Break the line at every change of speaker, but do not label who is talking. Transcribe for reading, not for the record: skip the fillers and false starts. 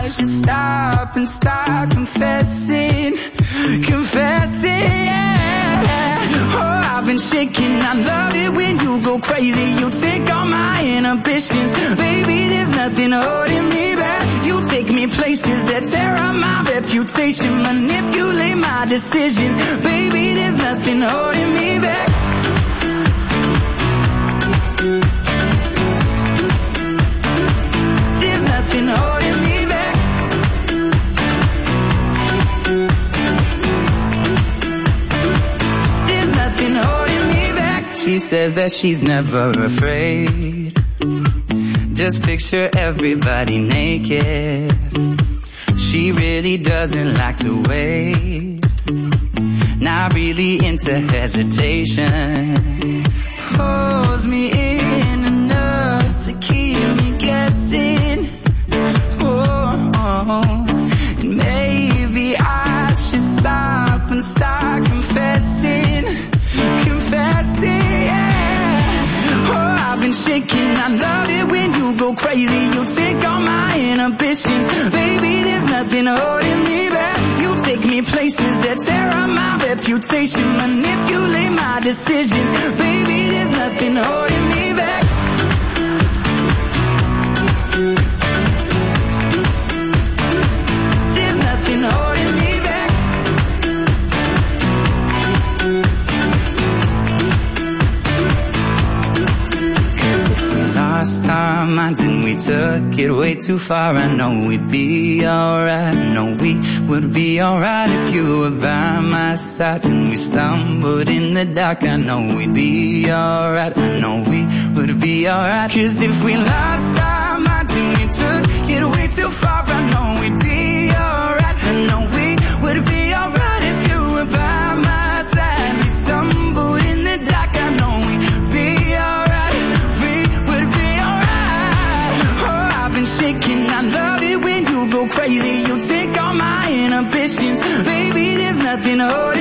I should stop and start confessing, yeah. Oh, I've been shaking, I love it when you go crazy. You take all my inhibitions, baby, there's nothing holding me back. You take me places that tear up my reputation, manipulate my decisions, baby, there's nothing holding me back. There's nothing holding me back. There's nothing holding me back. She says that she's never afraid. Just picture everybody naked. She really doesn't like to wait. Not really into hesitation. Pulls me in enough to keep me guessing. Oh, and maybe I should stop and start confessing, yeah. Oh, I've been shaking, I love it when you go crazy. You take all my inhibitions, baby, there's nothing holding me back. You take me places that tear up my reputation, manipulate my decisions, baby, there's nothing holding me back. There's nothing holding me back. Lost our minds and we took it way too far. I know we'd be alright. I know we would be alright if you were by my side. And we stumbled in the dark. I know we'd be alright. I know we would be alright. 'Cause if we lost our minds and we took it way too far, I know we'd be alright. I know we would be alright if you were by my side. We stumbled in the dark. I know we'd be alright. Shaking, I love it when you go crazy. You take all my inhibitions, baby, there's nothing holding